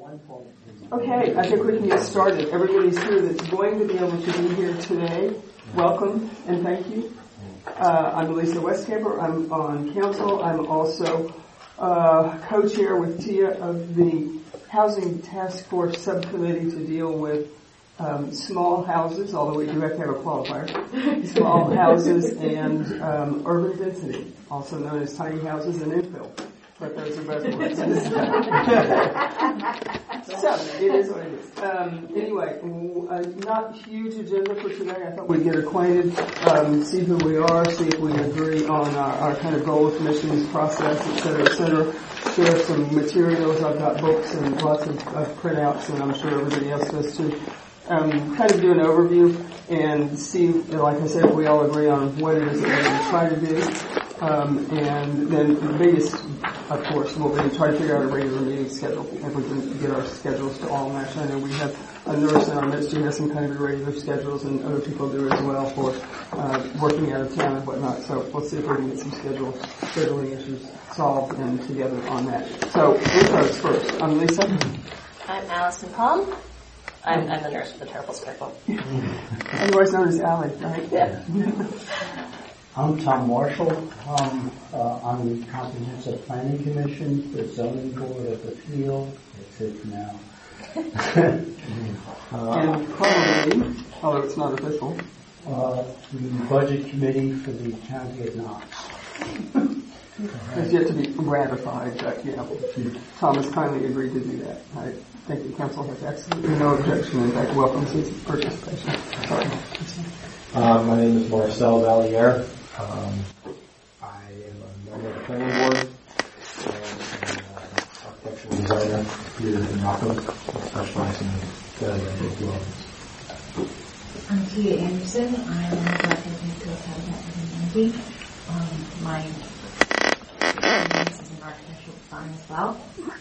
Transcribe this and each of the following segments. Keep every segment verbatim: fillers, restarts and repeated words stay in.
Okay, I think we can get started. Everybody's here that's going to be able to be here today. Welcome and thank you. Uh, I'm Lisa Westcamper. I'm on council. I'm also uh, co-chair with Tia of the Housing Task Force Subcommittee to deal with um, small houses, although we do have to have a qualifier, small houses and um, urban density, also known as tiny houses and infill. But those are buzzwords. So, it is what it is. Um, anyway, uh, not huge agenda for today. I thought we'd get acquainted, um, see who we are, see if we agree on our, our kind of goals, missions, process, et cetera, et cetera. Share some materials. I've got books and lots of, of printouts, and I'm sure everybody else does too. Um, kind of do an overview and see, like I said, if we all agree on what it is that we're going to try to do. Um, and then the biggest, of course, will be try to figure out a regular meeting schedule. If we can get our schedules to all match. I know we have a nurse in our midst who has some kind of irregular schedules, and other people do as well for uh, working out of town and whatnot. So we'll see if we can get some schedule, scheduling issues solved and together on that. So intros first. I'm Lisa. I'm Allison Palm. I'm, I'm the nurse with the terrible schedule. Otherwise known as Allie, right? Yeah. I'm Tom Marshall. Um, uh, on the Comprehensive Planning Commission, the Zoning Board of Appeal. That's it for now. uh, and probably, although it's not official, uh, the Budget Committee for the County of Knox. It's yet to be ratified, but yeah, Thomas kindly agreed to do that. I think the council has absolutely no objection. In fact, welcomes his participation. Sorry. Uh, my name is Marcel Valliere. Um, I am a member of the planning board and an uh, architectural designer here in Rockland, specializing in building dwellings. I'm Tia Anderson. I'm a representative to Habitat for Humanity. Um, my experience is in architectural design as well.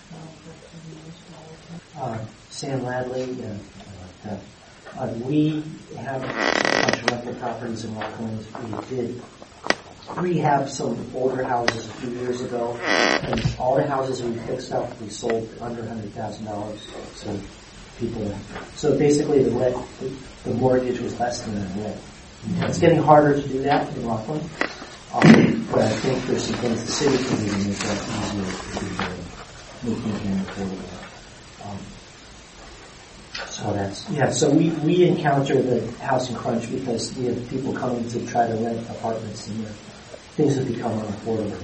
Uh, Sam Ladley. Uh, uh, uh, we have a bunch of rental properties in Rockland. We did rehab some older houses a few years ago, and all the houses we fixed up, we sold under one hundred thousand dollars. So people, so basically the rent, the, the mortgage was less than the rent. It's getting harder to do that in Rockland, um, but I think there's some things the city can do to make that easier to do, making it affordable. Um, So that's, yeah, so we, we encounter the housing crunch because we have people coming to try to rent apartments, and things have become unaffordable.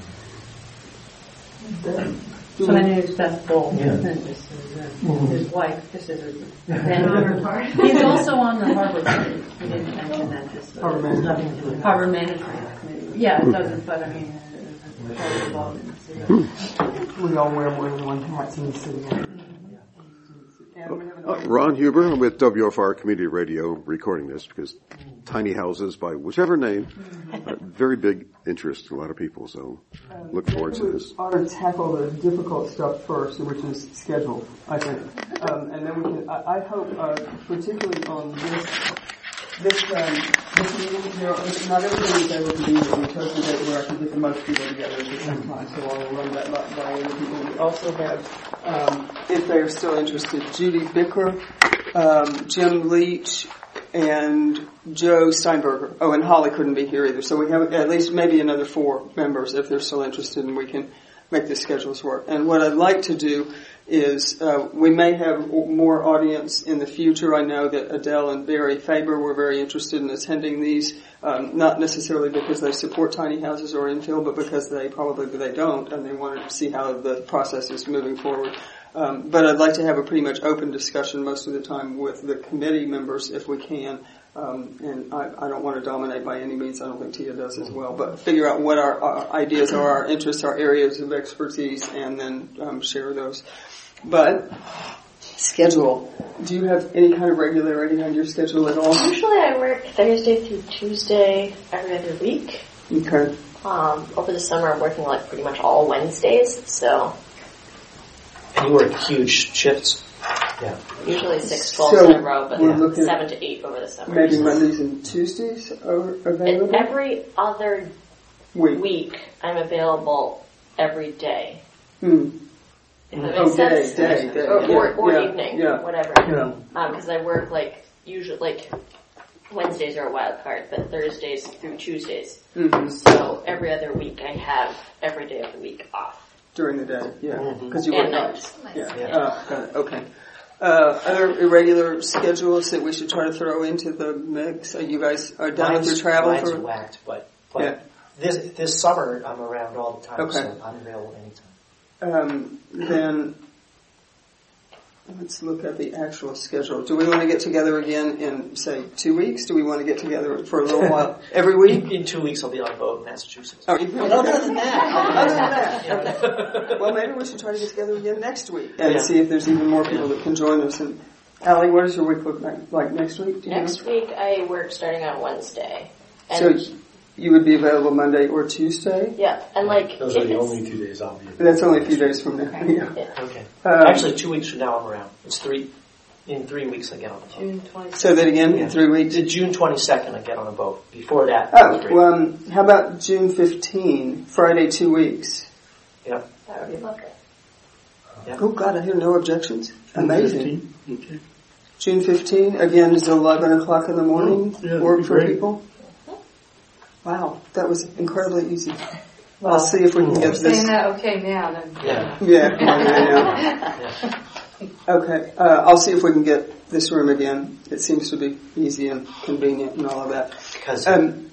So my name is Beth Bull. Yeah. This is uh, mm-hmm. his wife. This is a Ben Honor part. He's also on the Harbor Committee. We didn't mention that. This Harbor Management. Nothing to do with Harbor Management Committee. Yeah, it doesn't, but I mean, it's totally involved in the city. We all wear more than one hat in the city. Uh, Ron Huber with W F R Community Radio recording this because tiny houses by whichever name, uh, very big interest to a lot of people, so look forward to this. We ought to tackle the difficult stuff first, which is schedule, I think. Um, and then we can, I, I hope, uh, particularly on this, this, um, this meeting, you know, not everybody is able to be here. We chose the date where I can get the most people together at the same time, so I'll run that by, by other people. We also have, um, if they are still interested, Judy Bicker, um, Jim Leach, and Joe Steinberger. Oh, and Holly couldn't be here either. So we have at least maybe another four members if they're still interested, and we can make the schedules work. And what I'd like to do is uh, we may have more audience in the future. I know that Adele and Barry Faber were very interested in attending these, um, not necessarily because they support tiny houses or infill, but because they probably they don't, and they wanted to see how the process is moving forward. Um, but I'd like to have a pretty much open discussion most of the time with the committee members if we can. Um, and I, I don't want to dominate by any means. I don't think Tia does as well. But figure out what our, our ideas are, our interests, our areas of expertise, and then um, share those. But schedule. Do you have any kind of regularity on your schedule at all? Usually I work Thursday through Tuesday every other week. Okay. Um, over the summer I'm working like pretty much all Wednesdays, so. And you work huge shifts. Yeah. Usually six, twelve so in a row, but yeah. seven to eight over the summer. Maybe Mondays and Tuesdays are available? And every other week. week I'm available every day. Hmm. If that Oh, makes day, sense. day, day. Or, or, Yeah, or yeah, evening, yeah. whatever. Yeah. Because I work like usually like Wednesdays are a wild card, but Thursdays through Tuesdays. Mm-hmm. So every other week I have every day of the week off. During the day, yeah, Mhm. because you And work nights. nights. Yeah. Yeah. Uh, got it. Okay. Uh, other irregular schedules that we should try to throw into the mix? Are you guys are done with your Mine's- travel mine's for? whacked, but, but Yeah. this this summer I'm around all the time, Okay. so I'm available anytime. Um, then let's look at the actual schedule. Do we want to get together again in say two weeks? Do we want to get together for a little while every week? In, in two weeks I'll be on a boat in Massachusetts. Oh, you But other than that, Other than that, yeah. okay. Well, maybe we should try to get together again next week and Yeah. see if there's even more people that can join us. And Allie, what does your week look like, like next week? Do you Next know? week I work starting on Wednesday. And So you would be available Monday or Tuesday? yeah, and like Those if are the it's- only two days I'll be. That's only a few days from now. Yeah. yeah. Okay. Um, Actually, two weeks from now I'm around. It's three. In three weeks I get on a boat. June twenty-second. So that again, Yeah. in three weeks. The June twenty-second I get on a boat. Before that, Oh, it's three. well, um, how about June fifteenth, Friday, two weeks? Yeah. That would be lovely. Oh God, I hear no objections. Amazing. Okay. June fifteenth, again, is eleven o'clock in the morning. Oh, yeah, that'd Work be for great. people? Wow, that was incredibly easy. I'll see if we can get Saying this. that okay now, then. Yeah. Yeah, yeah, yeah. Yeah. Okay, uh, I'll see if we can get this room again. It seems to be easy and convenient and all of that. Because Um,